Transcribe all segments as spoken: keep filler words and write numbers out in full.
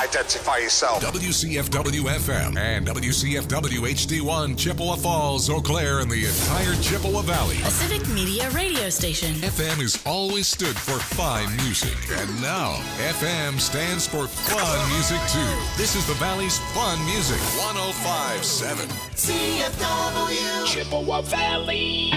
identify yourself. W C F W F M and W C F W H D one, Chippewa Falls, Eau Claire, and the entire Chippewa Valley. A civic media radio station. F M has always stood for fine music, and now F M stands for fun music too. This is the Valley's fun music. one oh five point seven C F W Chippewa Valley.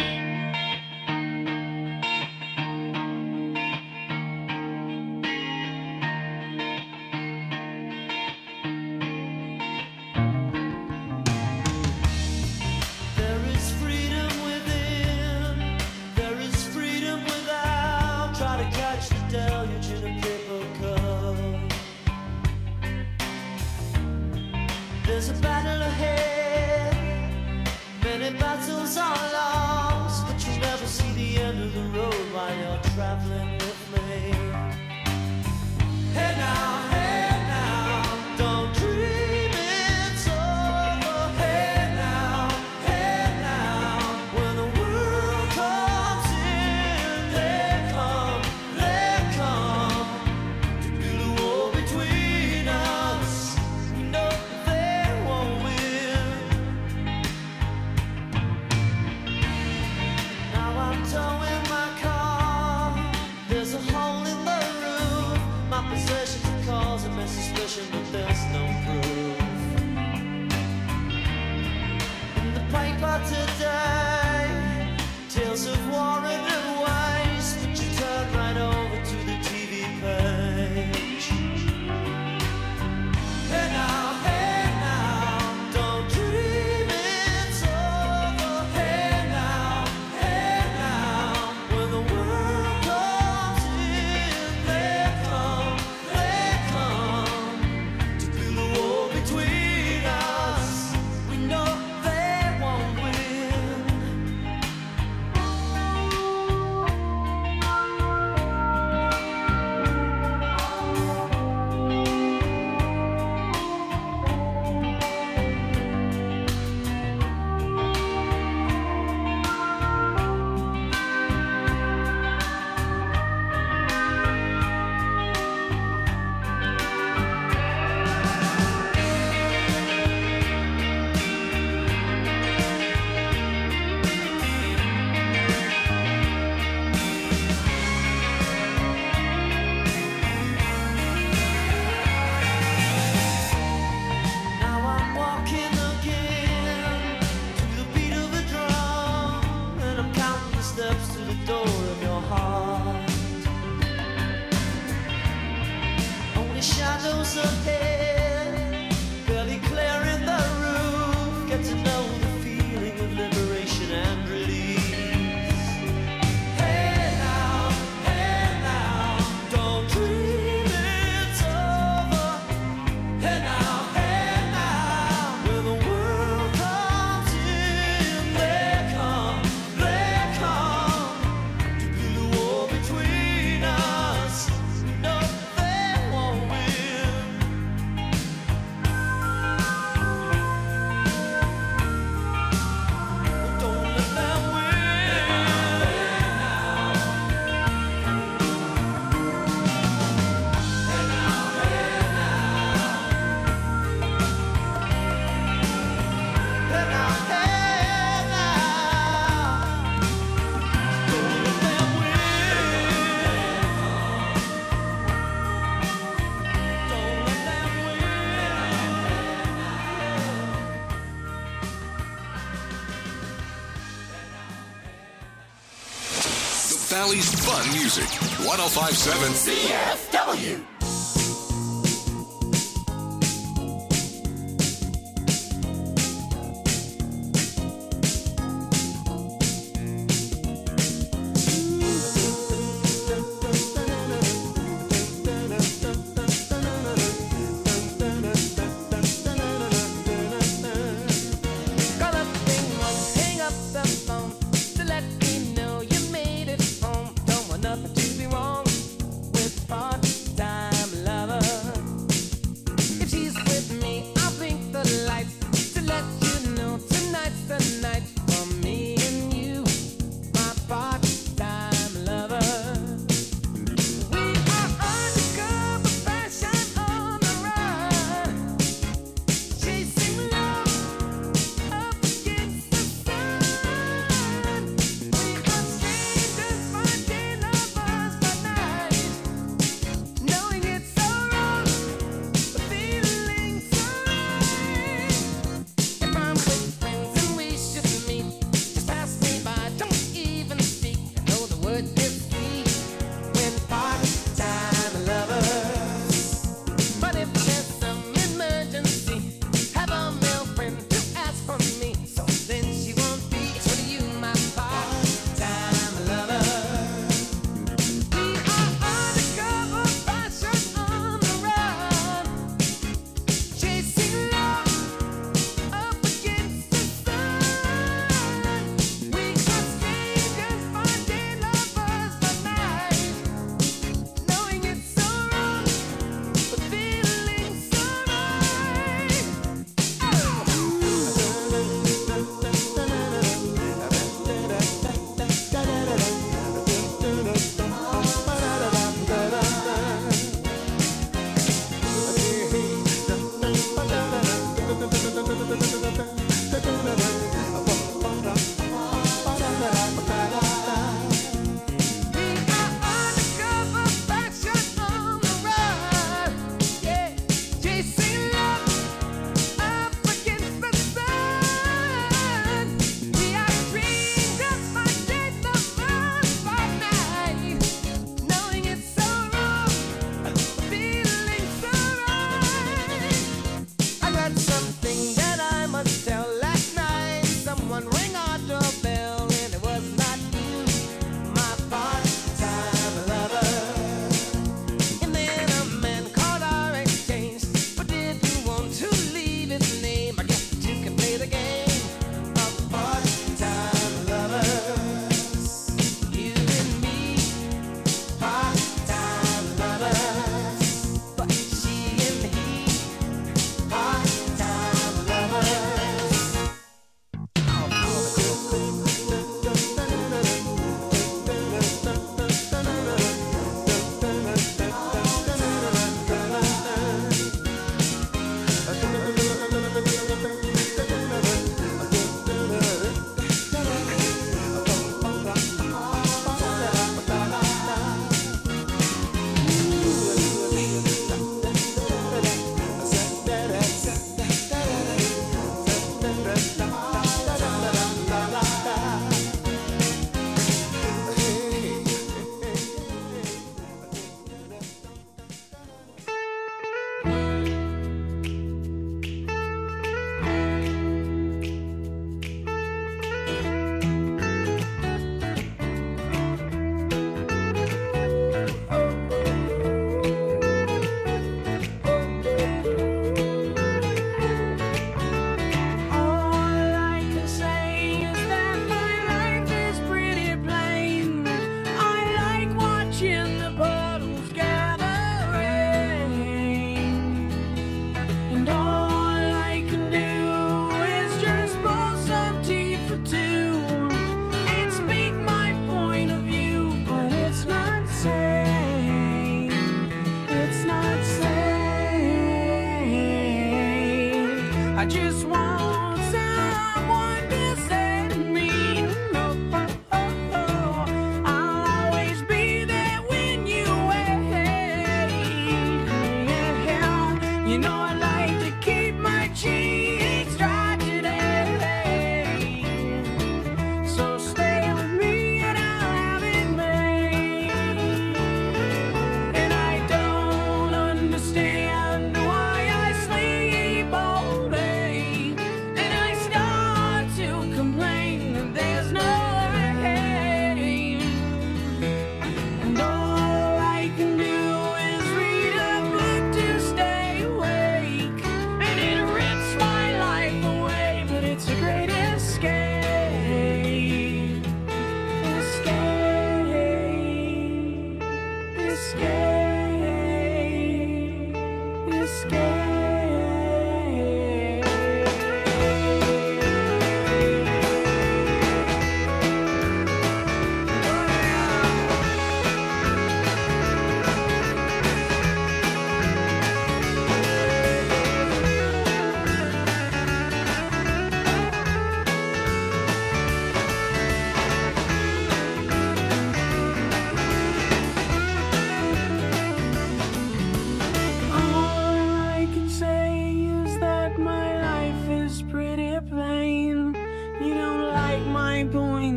Valley's fun music. one oh five point seven C F W. Nothing to be wrong with part time.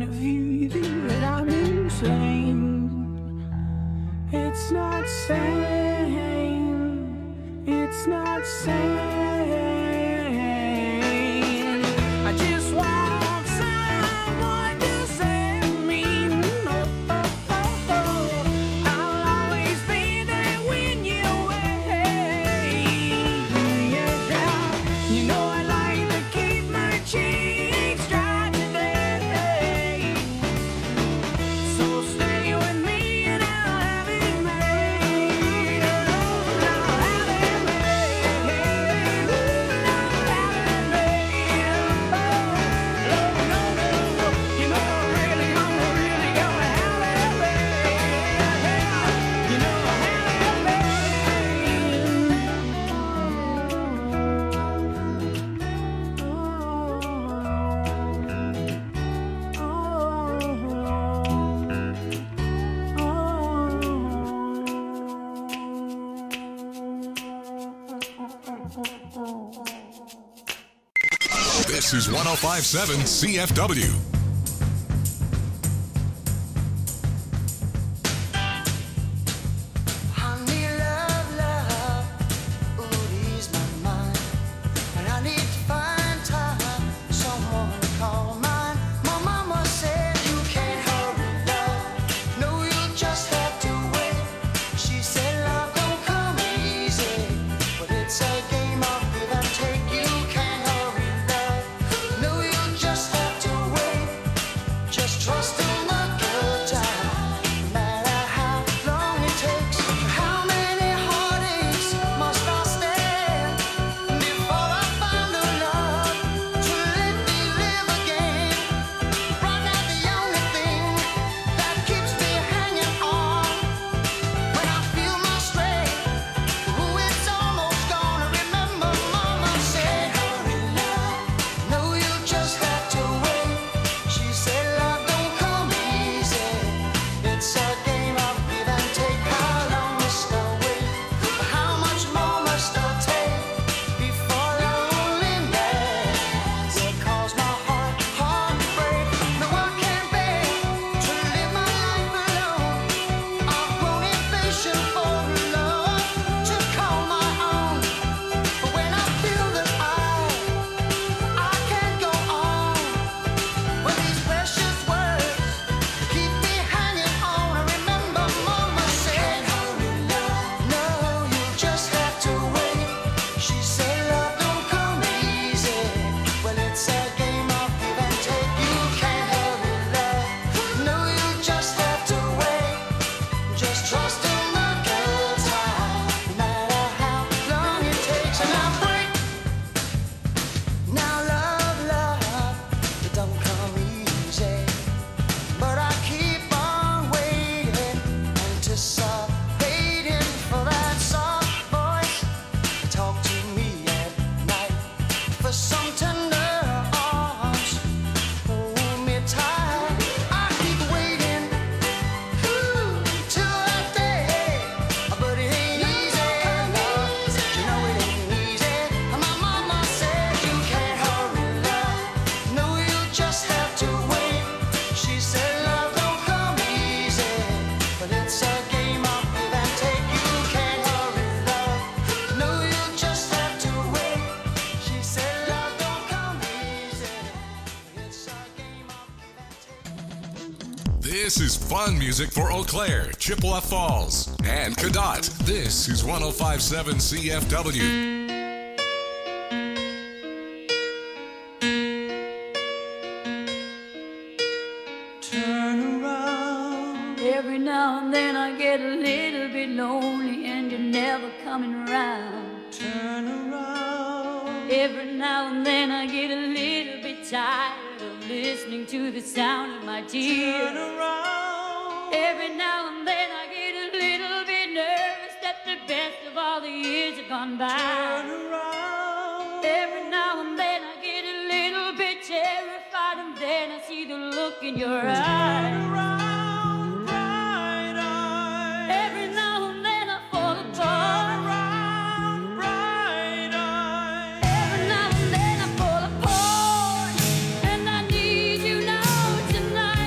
of you that I'm insane. It's not sane. It's not sane. I just want someone to save me. Oh, oh, oh, oh. I'll always be there when you're away. Yeah, yeah. You know I like to keep my cheeks dry today. So stay with me and I'll have it made. I'll have it made. I'll have it made. Oh, no, no, no. You know I really, I'm really gonna have it made. You know I have it This is one oh five point seven C F W. Honey, love, love, ooh, it ease my mind. And I need to find time, someone to call mine. My mama said you can't hurry, love. No, you'll just have to wait. She said love don't come easy, but it's a game of give and take. You can't hurry, love. No, you'll just have to wait. Just trust in the good time, no matter how long it takes. How many heartaches must I stand before I find a love to let me live again? Right now the only thing that keeps me hanging on when I feel my strength, ooh, it's almost gone. Remember mama said, hurry love, no, you just have to wait. She said love don't come easy, it's a game of give and take. How long must I wait? How much more must I take before loneliness will cause my heart, heart to break? No, I can't bear to live my life alone. I've grown impatient for love to call my own. But when I feel that I, I can't go on with these precious words keep me hanging on. I remember mama said, hurry love, no, you just have to wait. She said love don't come easy, well it's a game of give and take. You can't hurry love, no, you just have to wait. Just trust in the good time, no matter how long it takes. And I break now, love, love, it don't come easy, but I keep on waiting, anticipating for that soft voice to talk to me at night, for some tender arms, hold me tight. I keep waiting, ooh, till that day, but it ain't easy, love. You know it ain't easy. My mama said you can't hurry, love. No, you just have to wait. She said love don't come easy, but it's a game of give and take. You can't hurry, love. No, you just have to wait. She said love don't come easy, but it's a game of give and take. This is fun music for Eau Claire, Chippewa Falls, and Cadott. This is one oh five point seven C F W. Turn around. Every now and then I get a little bit lonely and you're never coming around. Turn around. Every now and then I get a little bit tired of listening to the sound of my tears. Turn around. Every now and then I get a little bit nervous that the best of all the years have gone by. Turn around. Every now and then I get a little bit terrified and then I see the look in your eyes. Turn around, bright eyes. Every now and then I fall Turn apart. around, bright eyes. Every now and then I fall apart. And I need you now tonight.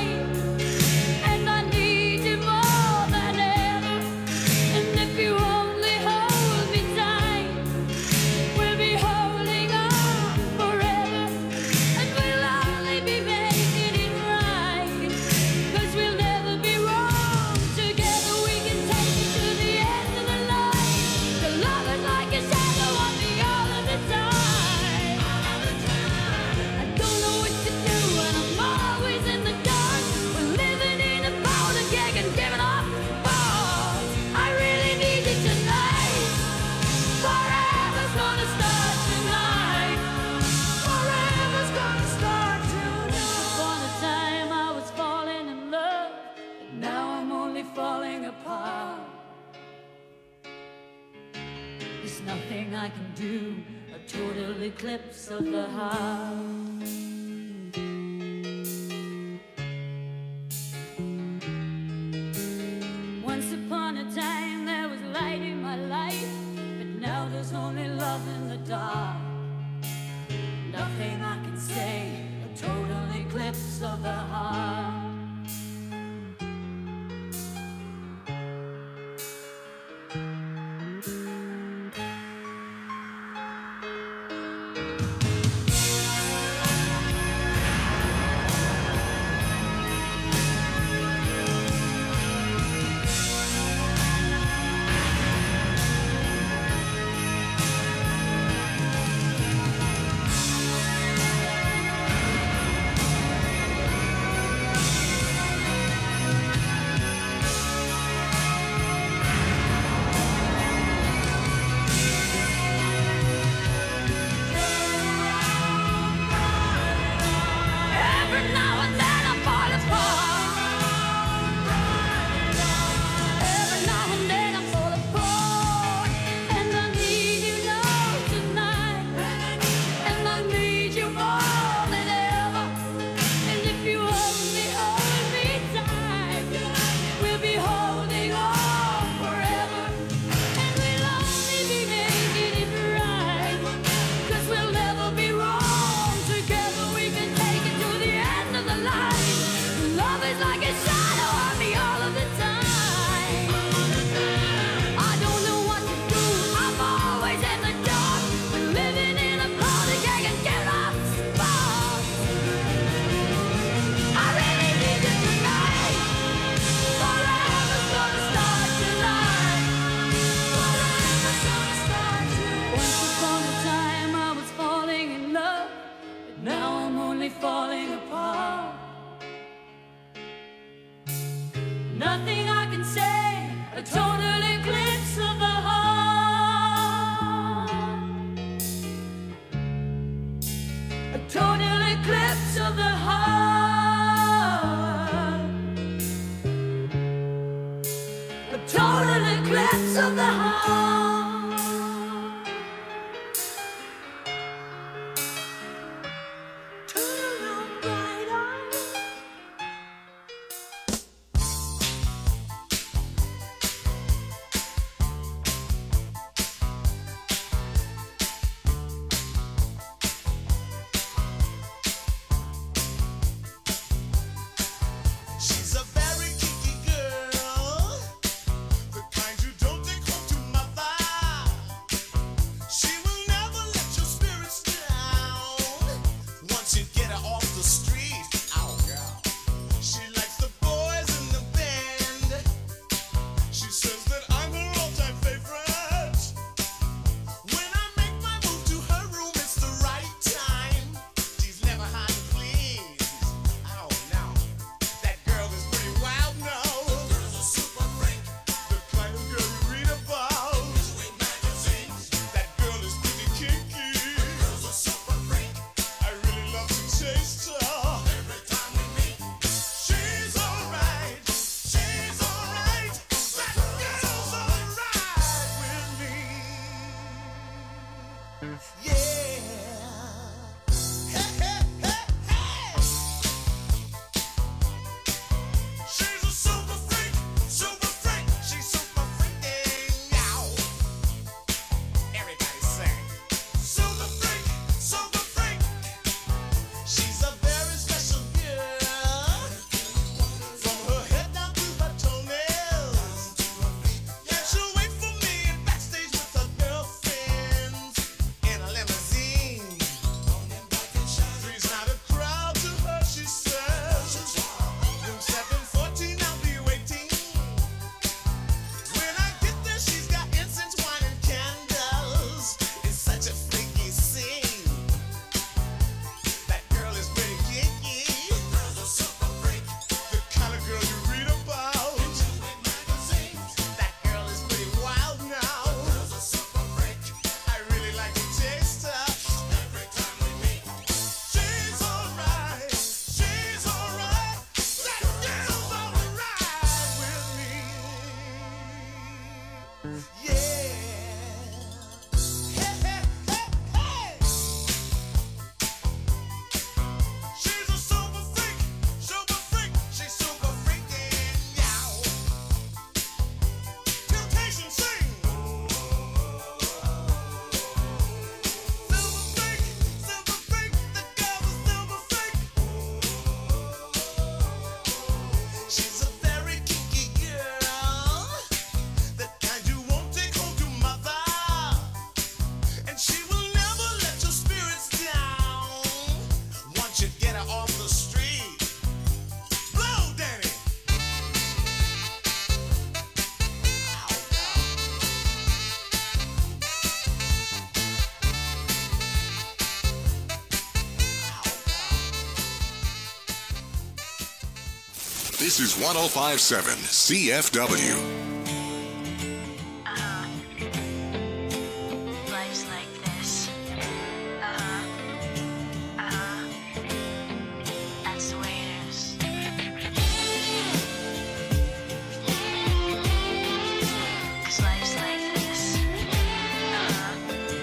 There's nothing I can do, a total eclipse of the heart. Once upon a time there was light in my life, but now there's only love in the dark. Nothing I can say, a total eclipse of the heart. She's a This is one oh five point seven C F W. Uh-huh. Life's like this. Uh-huh. Uh-huh. That's the way it is. Cause life's like this. Uh-huh.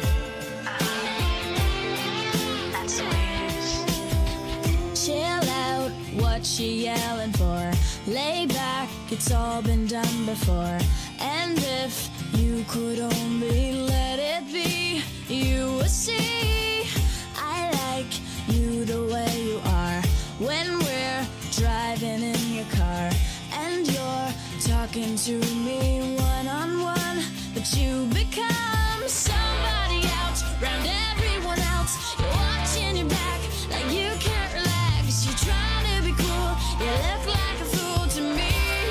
Uh-huh. That's the way it is. Chill out, what you yelling for? Lay back, it's all been done before. And if you could only let it be, you would see I like you the way you are. When we're driving in your car and you're talking to me one-on-one, but you become somebody else round everyone else. You're watching your back like you can't relax. You're trying to be cool, you look like a fool to me.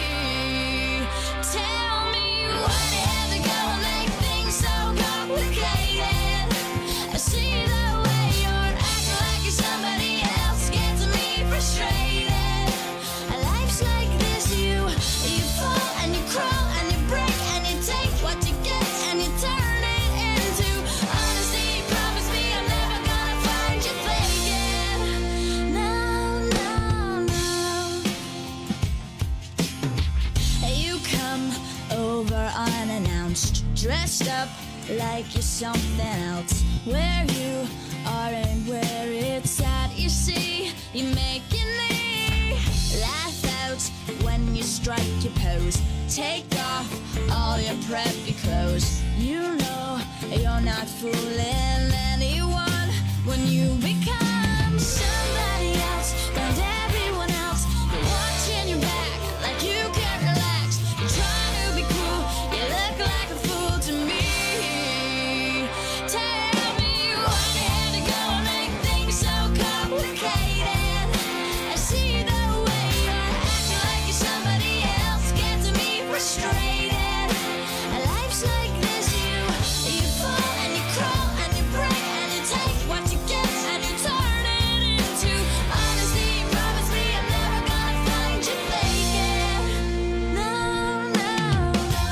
Tell me what you had to go and make things so complicated. I see the way you're acting like you're somebody else, gets me frustrated. Life's like this, you you fall and you crawl and you break and you take what you get and you turn it into honesty. Promise me I'm never gonna find you faking. No, no, no. You come over unannounced, dressed up like you're something else. Where you are and where it's at, you see, you're making me laugh out when you strike your pose. Take off all your preppy clothes. You know you're not fooling anyone when you become somebody else round everyone else. You're watching your back like you can't relax. You're trying to be cool, you look like a fool to me. Tell me why you had to go and make things so complicated. I see the way you're acting like you're somebody else, gets me frustrated. Life's like this, you you fall and you crawl and you break and you take what you get and you turn it into honesty. Promise me I'm never gonna find you faking. No, no,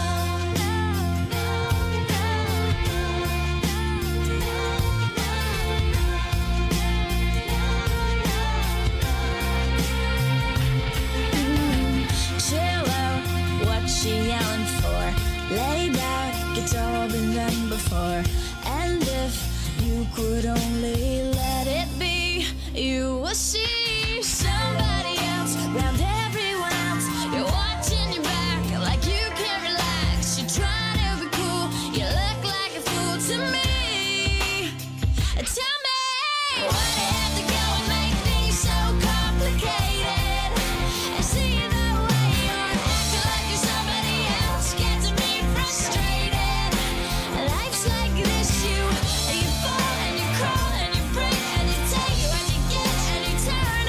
chill out, what you yelling for? Lay back, it's all been done before. And if you could only let it be, you will see somebody else round everyone else. You're watching your back like you can't relax. You're trying to be cool, you look like a fool to me. Tell me why you had to go and make things so complicated. I see the way you're acting like you're somebody else, gets me frustrated. Life's like this, you you fall and you crawl and you break and you take what you get and you turn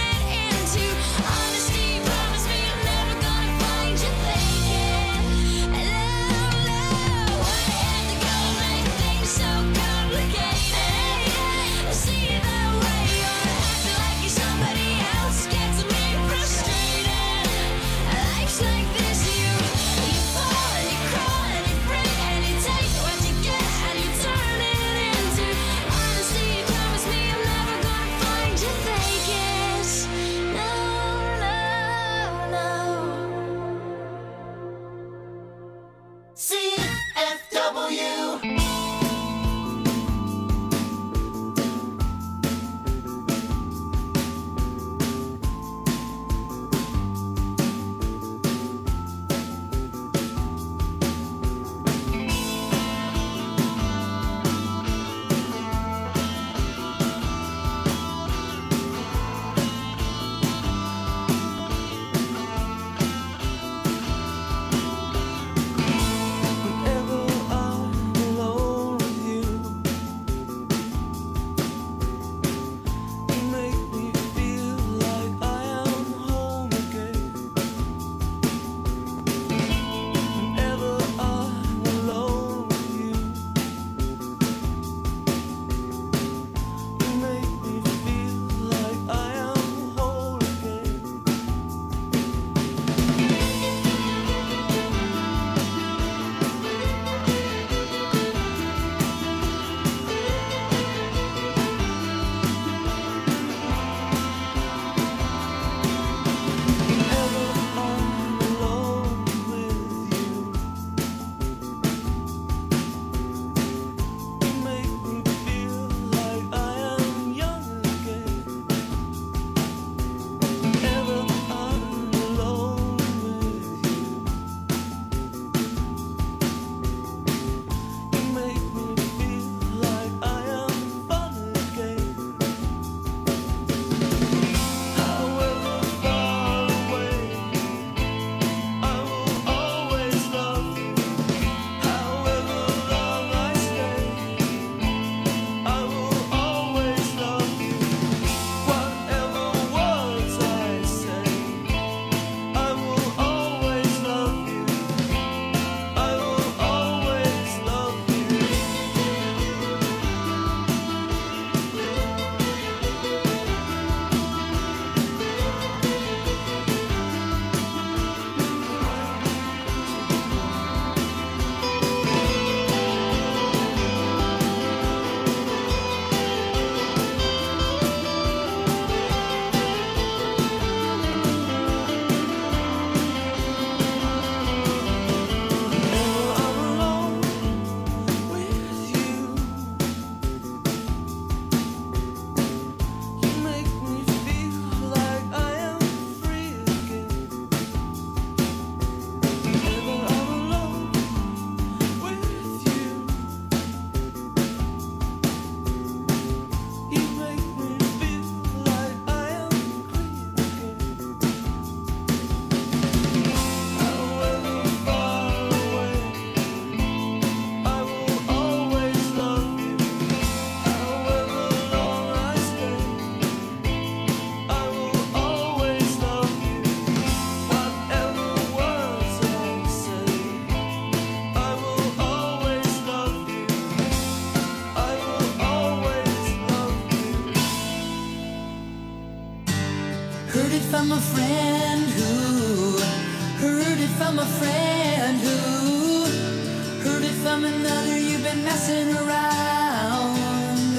Heard it from a friend who heard it from a friend who heard it from another. You've been messing around.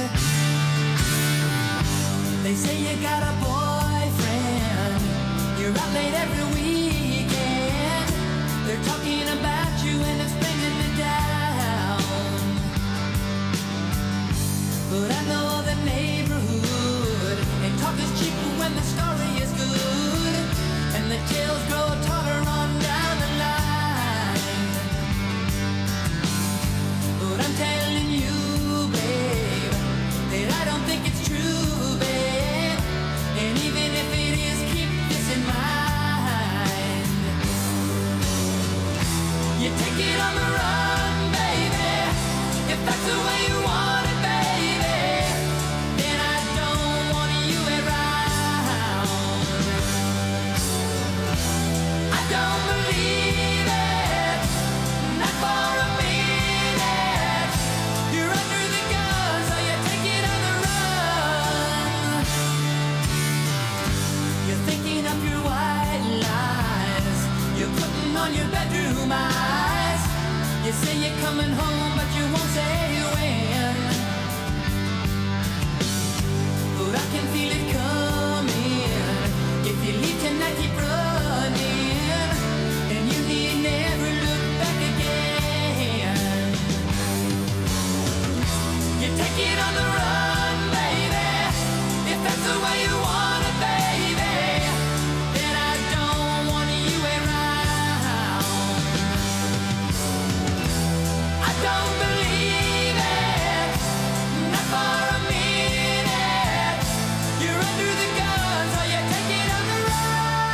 They say you got a boyfriend. You're out late every weekend. They're talking about you and it's bringing me down. But I know the neighborhood and talk is cheap when the story is good, and the tales grow taller on down the line. But I'm telling you, babe, that I don't think it's true, babe. And even if it is, keep this in mind. You take it on the run, baby, if that's the way you want it, baby. Then I don't want you around. I don't believe it, not for a minute. You're under the gun, so you take it on the run. You're thinking of your white lies. You're putting on your bedroom eyes. You say you're coming home, but you won't say when. But I can feel it coming. If you leave tonight, keep running, and you need never look back again. You take it on the run, baby, if that's the way you want it, baby. Then I don't want you around. I don't believe it, not for a minute. You're under the gun, so you take it on the run.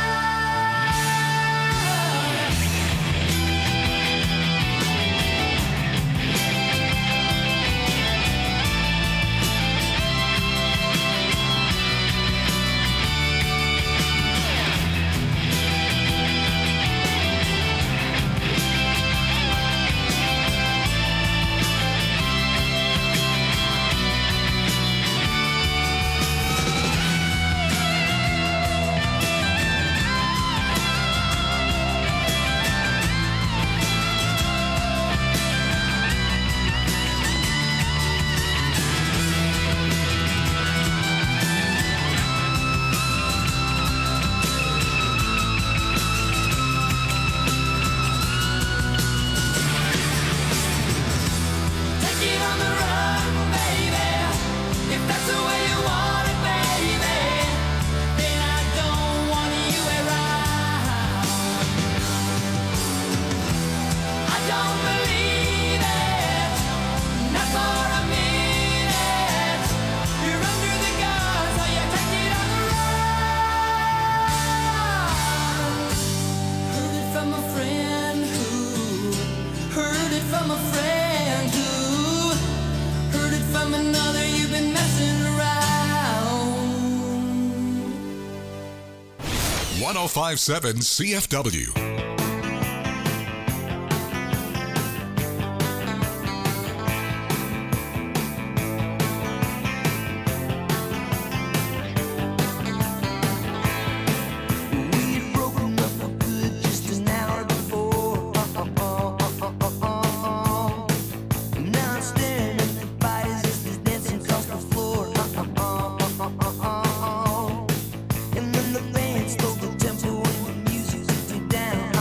Take it on the run, baby, if that's the way you want it, baby. Then I don't want you around. I don't believe it, not for a minute. You're under the gun, so you take it on the run. Heard it from a friend who heard it from a friend who heard it from another. You've been messing around. one oh five point seven C F W. We'd broken up for good just an hour before. Now I'm staring at the bodies as they're dancing across the floor. And when the band slowed the tempo and the music took it down,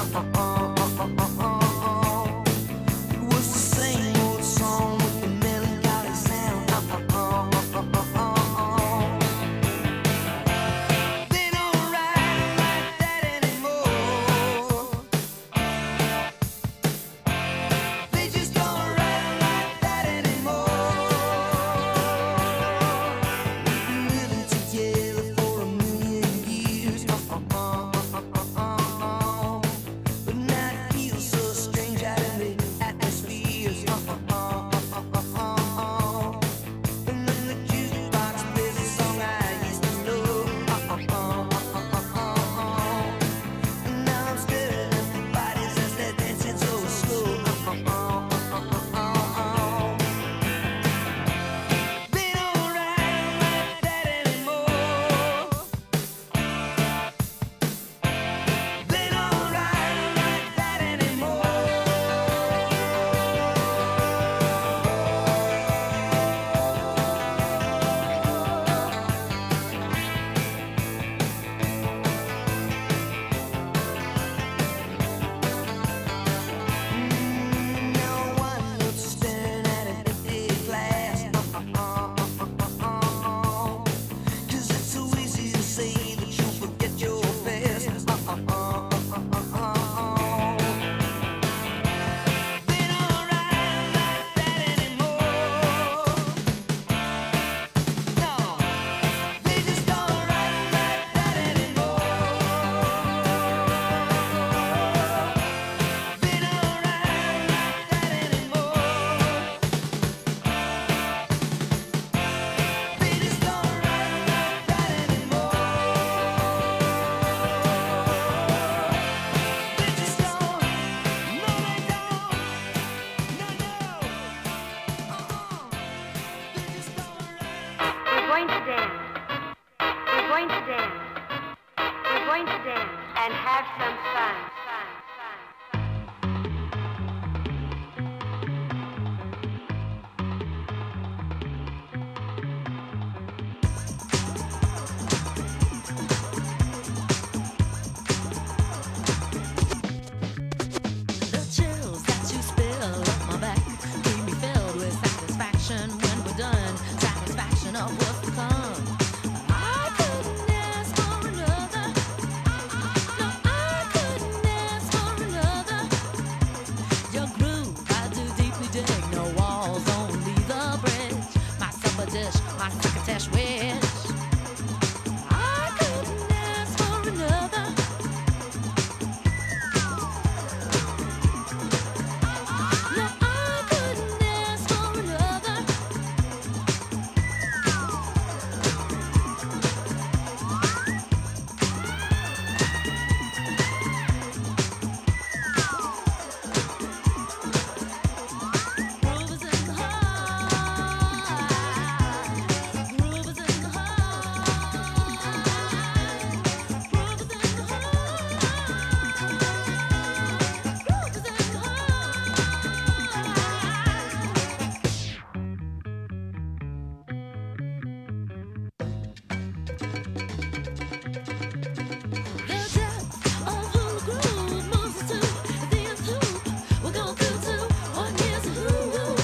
going to dance and have some fun. fun, fun. The chills that you spill up my back keep me filled with satisfaction when we're done. Satisfaction of what's to come. I couldn't ask for another. No, I couldn't ask for another. Your groove, I do deeply dig. No walls, only the bridge. My supper dish, my crocketesh wish. I couldn't ask for another. No, I couldn't ask for another. Groove is in the heart. Groove is in the heart. Groove is in the heart. Groove is in the The depth of who the groove moves us to, the nth who we're going through to, what is who.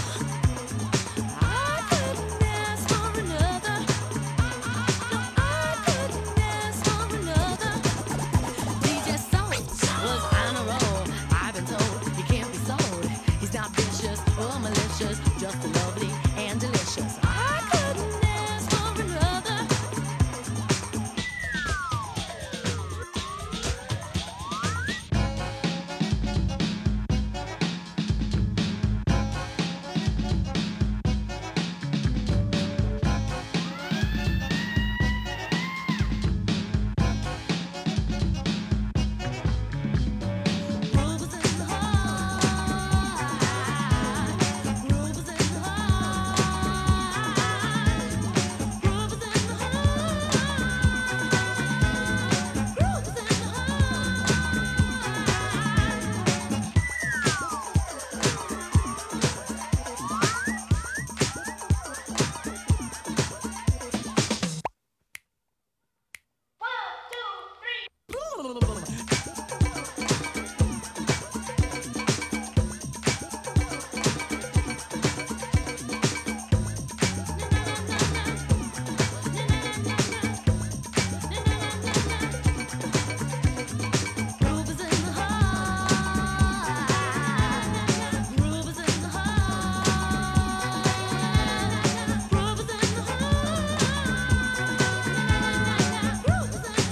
I couldn't ask for another. No, I couldn't ask for another. D J Soul was on a roll. I've been told he can't be sold. He's not vicious or malicious, just lovely and delicious. I couldn't ask for another. Groove is in the heart. Groove is in the heart. Groove is in the heart. Groove is in the Groove is in the heart. Groove is in the heart. Groove is in the heart. Groove is in the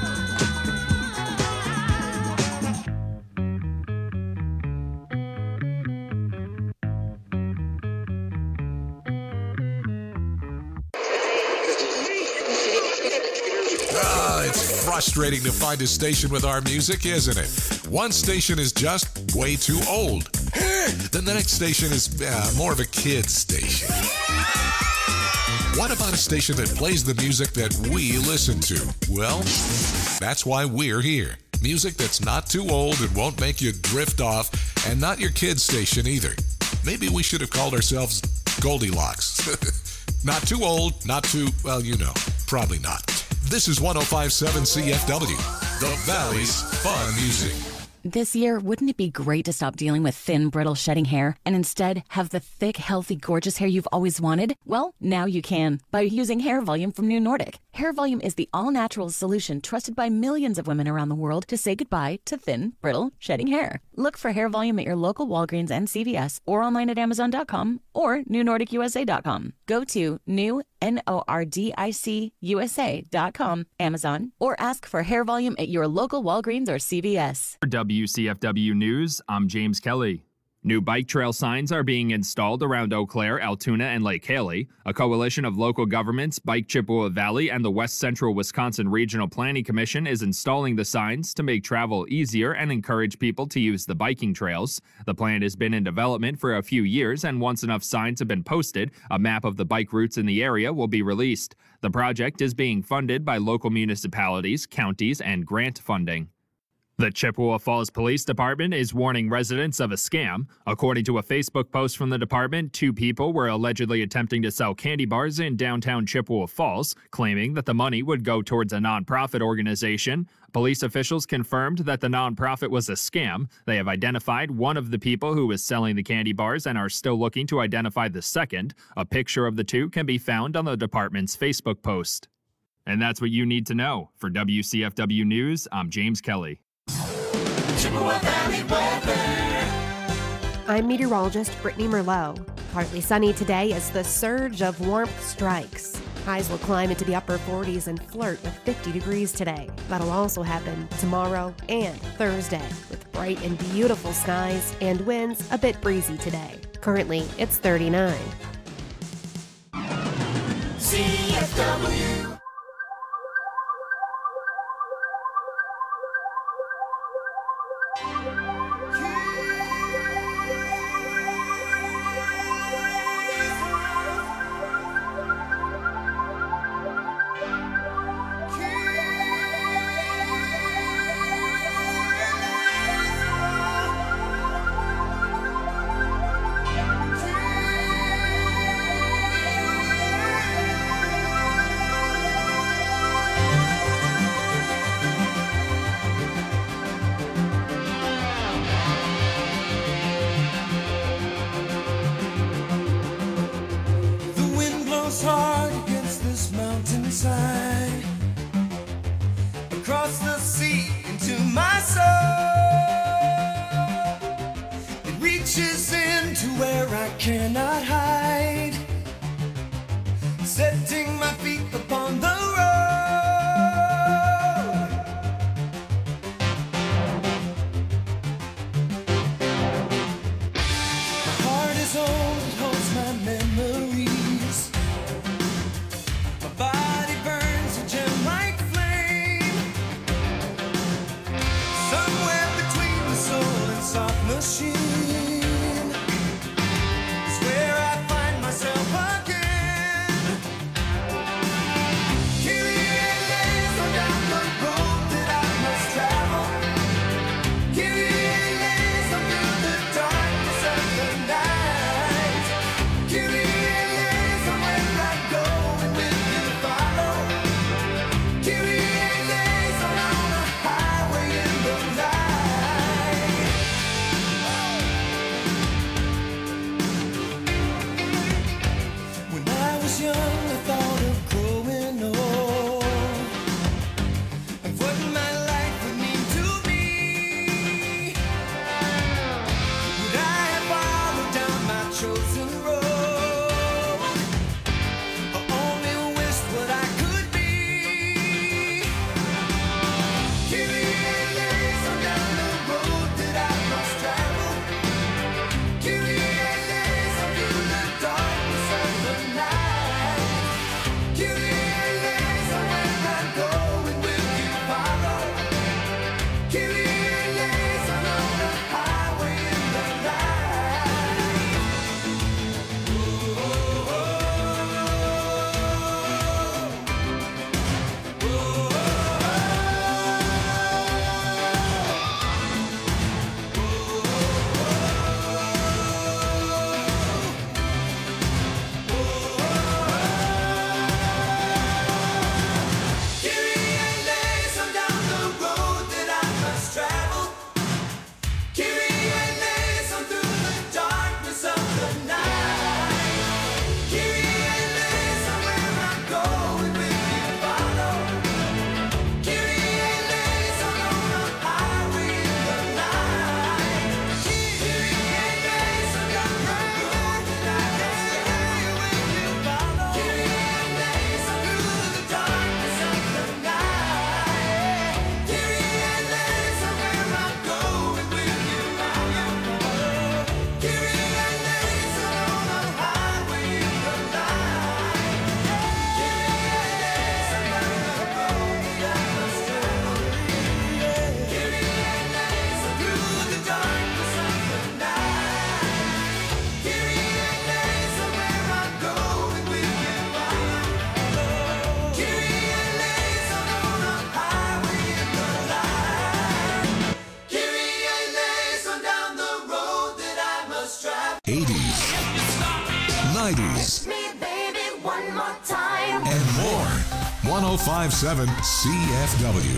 Ah, it's frustrating to find a station with our music, isn't it? One station is just way too old. Then the next station is uh, more of a kid's station. What about a station that plays the music that we listen to? Well, that's why we're here. Music that's not too old and won't make you drift off, and not your kid's station either. Maybe we should have called ourselves Goldilocks. Not too old, not too, well, you know, probably not. This is one oh five point seven C F W, the Valley's Fun Music. This year, wouldn't it be great to stop dealing with thin, brittle, shedding hair and instead have the thick, healthy, gorgeous hair you've always wanted? Well, now you can by using Hair Volume from New Nordic. Hair Volume is the all-natural solution trusted by millions of women around the world to say goodbye to thin, brittle, shedding hair. Look for Hair Volume at your local Walgreens and C V S or online at Amazon dot com or New Nordic U S A dot com. Go to new, N O R D I C U S A dot com, Amazon, or ask for Hair Volume at your local Walgreens or C V S. For W C F W News, I'm James Kelly. New bike trail signs are being installed around Eau Claire, Altoona, and Lake Haley. A coalition of local governments, Bike Chippewa Valley, and the West Central Wisconsin Regional Planning Commission is installing the signs to make travel easier and encourage people to use the biking trails. The plan has been in development for a few years, and once enough signs have been posted, a map of the bike routes in the area will be released. The project is being funded by local municipalities, counties, and grant funding. The Chippewa Falls Police Department is warning residents of a scam. According to a Facebook post from the department, two people were allegedly attempting to sell candy bars in downtown Chippewa Falls, claiming that the money would go towards a nonprofit organization. Police officials confirmed that the nonprofit was a scam. They have identified one of the people who was selling the candy bars and are still looking to identify the second. A picture of the two can be found on the department's Facebook post. And that's what you need to know. For W C F W News, I'm James Kelly. Chippewa Valley weather. I'm meteorologist Brittany Merlot. Partly sunny today as the surge of warmth strikes. Highs will climb into the upper forties and flirt with fifty degrees today. That'll also happen tomorrow and Thursday with bright and beautiful skies and winds a bit breezy today. Currently, it's thirty-nine. C F W. Hard against this mountainside, across the sea into my soul. It reaches into where I cannot hide, setting my feet upon the road. My heart is old, it holds my memories. Body burns a gem-like flame, somewhere between the soul and soft machine is where I find myself again. one oh five point seven C F W.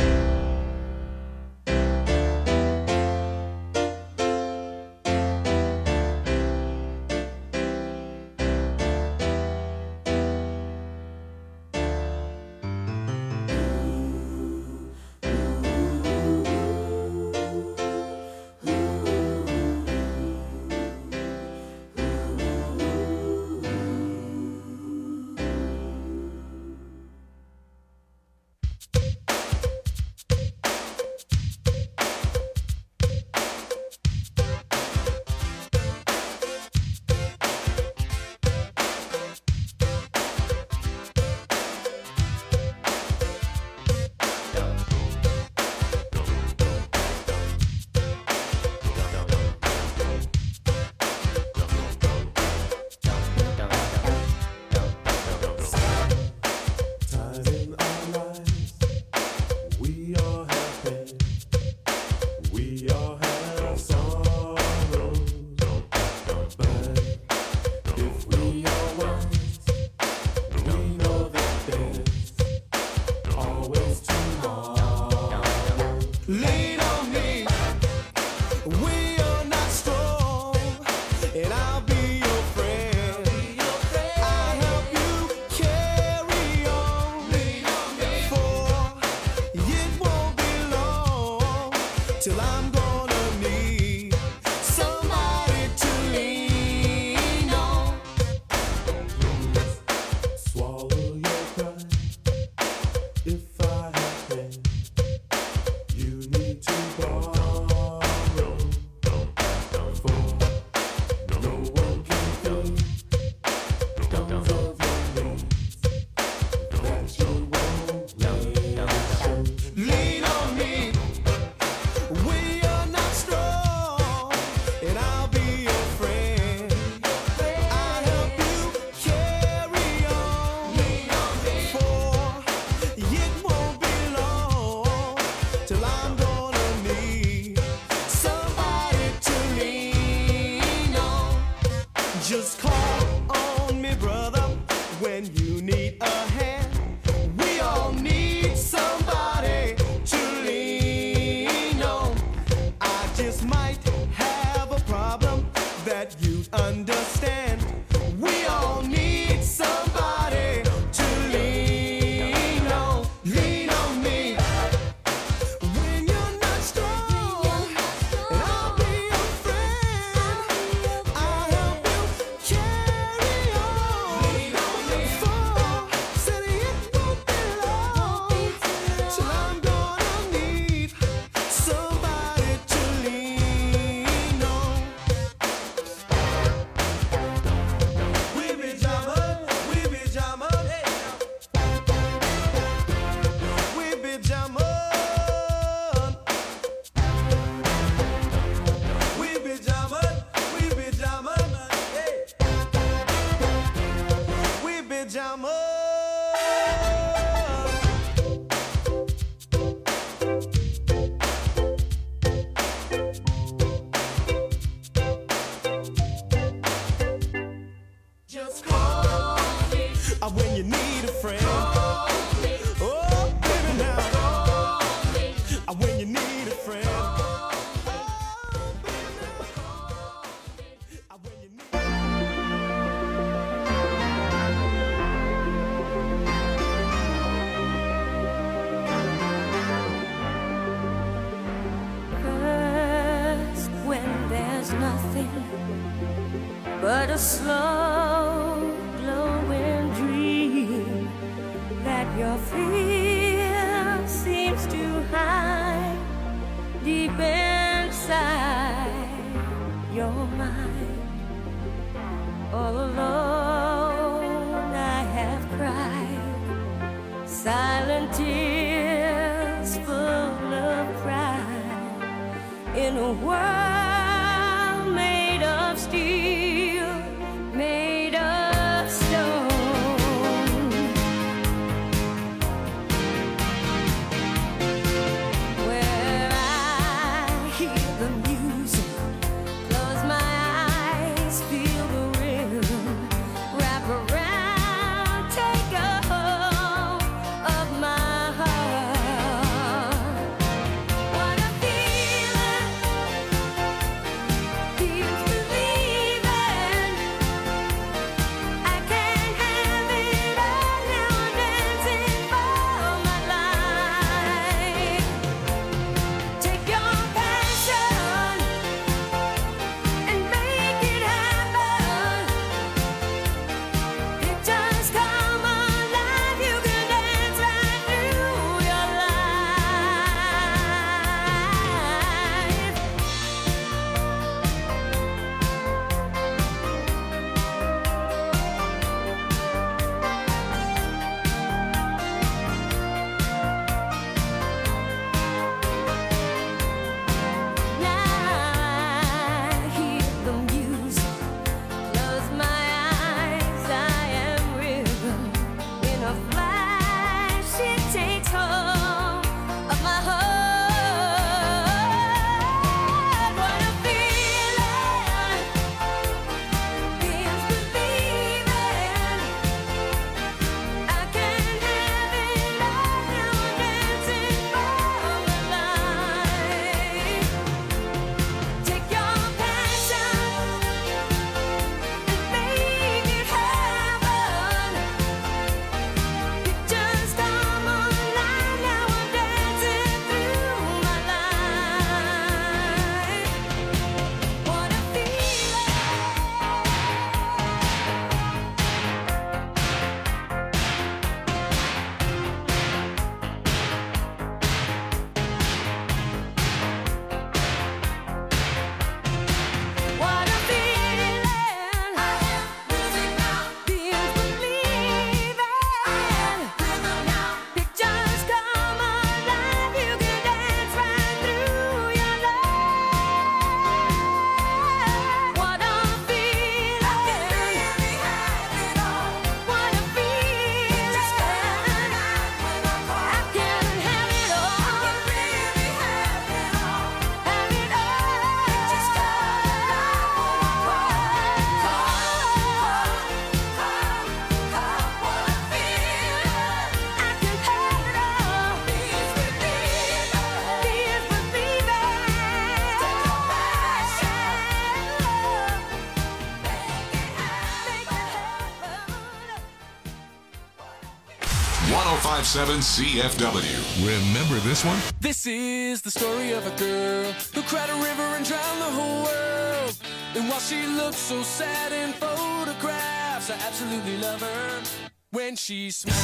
But a slow glowing dream that your fear seems to hide deep inside your mind. All alone I have cried silent tears full of pride in a world made of steel, made of stone. Where I hear the music, close my eyes, feel the rhythm, wrap around, take a hold five seven C F W. Remember this one? This is the story of a girl who cried a river and drowned the whole world. And while she looks so sad in photographs, I absolutely love her when she smiles.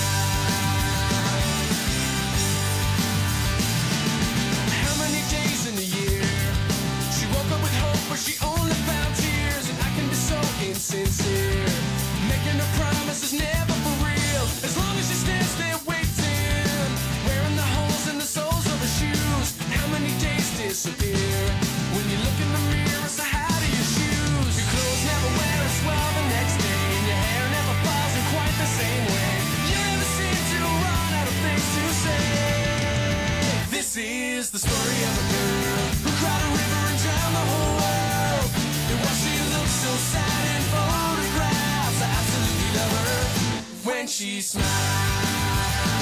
How many days in a year she woke up with hope, but she only found tears? And I can be so insincere, making her promises never for real. As long as she stands there waiting, wearing the holes in the soles of her shoes. How many days disappear when you look in the mirror? So how do you choose? Your clothes never wear as well the next day, and your hair never falls in quite the same way. You never seem to run out of things to say. This is the story of a girl who cried a river and drowned the whole world. And while she looks so sad in photographs, I absolutely love her when she smiles.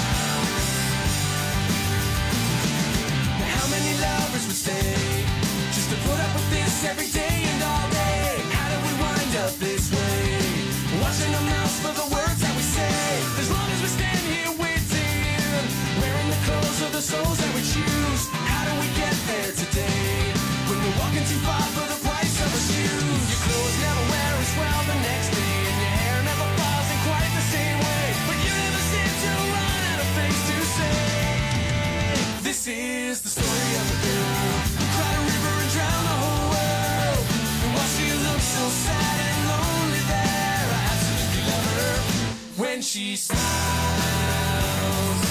Now how many lovers would stay just to put up with this every day and all day? How did we wind up this way? Watching our mouths for the words that we say. As long as we stand here waiting, wearing the clothes of the souls that we choose. How do we get there today when we're walking too far for the price of our shoes? Your clothes never wear as well the next day, and your hair never falls in quite the same way. But you never seem to run out of things to say. This is the story of a girl who cried a river and drowned the whole world. And while she looks so sad and lonely there, I absolutely love her when she smiles.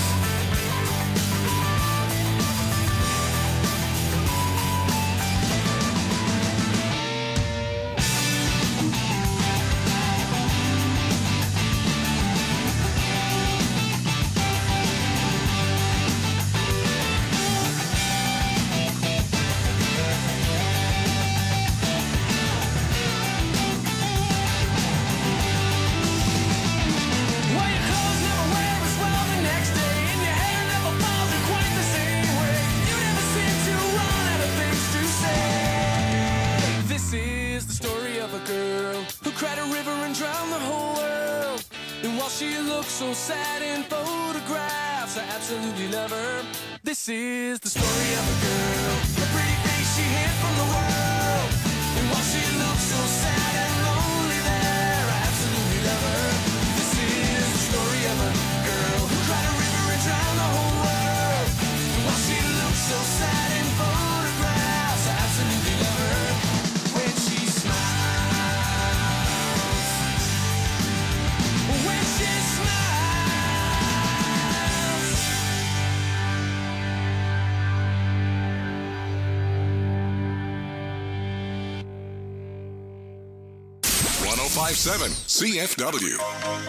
Well, your clothes never wear as well the next day, and your hair never falls in quite the same way. You never seem to run out of things to say. This is the story of a girl who cried a river and drowned the whole world. And while she looks so sad in photographs, I absolutely love her. This is the story of a girl, the pretty face she hid from the world. And while she looks so sad and lonely there, I absolutely love her. This is the story of a girl who cried a river and drowned the whole world. And while she looks so sad in photographs, I absolutely love her when she smiles. When she smiles. one oh five point seven C F W.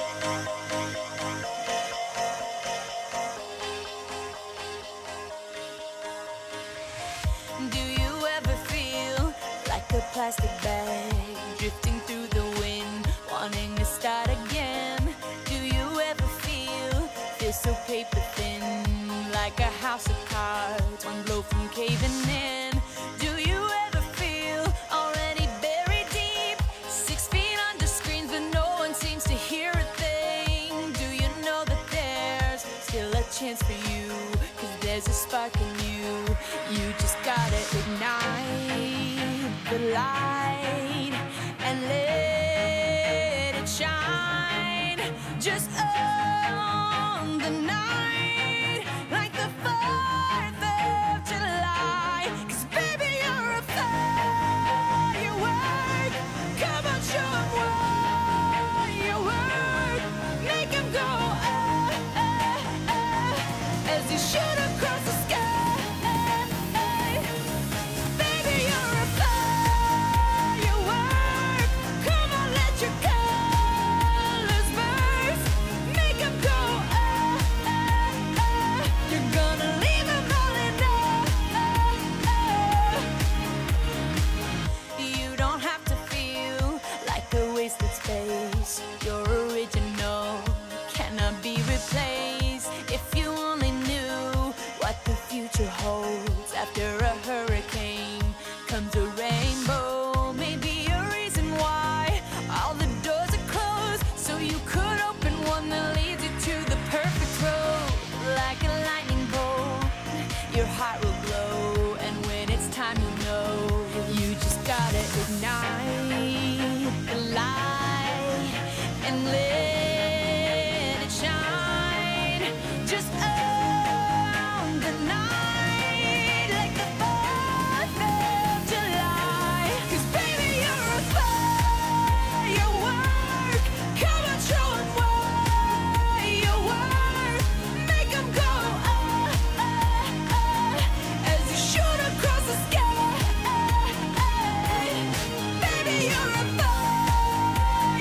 Do you ever feel like a plastic bag drifting through the wind, wanting to start again? Do you ever feel feel so paper thin, like a house of cards, one blow from caving in? Do you ever feel already buried deep, six feet under screens, but no one seems to hear a thing? Do you know that there's still a chance for you? 'Cause there's a spark in you. You just gotta ignite the light and let it shine. Just on the night, like the fourth of July. 'Cause baby, you're a firework. Come on, show 'em what you work. Make 'em go ah, ah, ah, as you shoot across the sky. Baby, you're a firework. Come on, let your colors burst. Make 'em go ah, ah, ah. You're gonna leave 'em all in awe. You don't have to feel like a wasted space. You're original, cannot be replaced. If you only knew what the future holds. After a hurricane comes a rainbow. Maybe a reason why all the doors are closed, so you could open one that leads you to the perfect road. your heart will glow. And when it's time, you'll know you just gotta ignite.